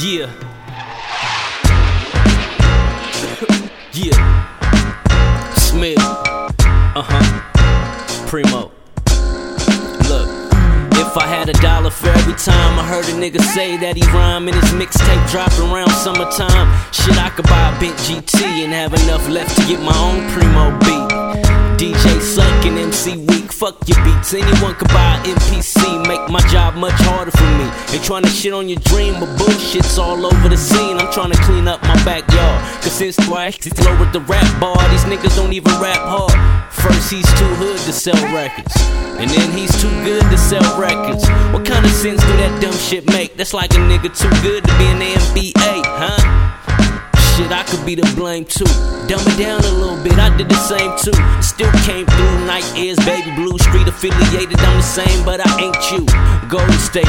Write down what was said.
Yeah. Yeah. Smith. Primo. Look, if I had $1 for every time I heard a nigga say that he rhyme in his mixtape dropping around summertime, shit, I could buy a big GT and have enough left to get my own Primo beat. DJ suck and MC weak, fuck your beats. Anyone could buy an MPC, make my job much harder for me. Ain't trying to shit on your dream, but bullshit's all over the scene. I'm trying to clean up my backyard, cause since Thrash lowered the rap bar, these niggas don't even rap hard. First he's too hood to sell records, and then he's too good to sell records. What kind of sense do that dumb shit make? That's like a nigga too good to be in the NBA, huh? Shit, I could be to blame too. Dumb it down a little bit, I did the same too. Still came through, Night Airs, Baby Blue, street affiliated, I'm the same, but I ain't you. Golden State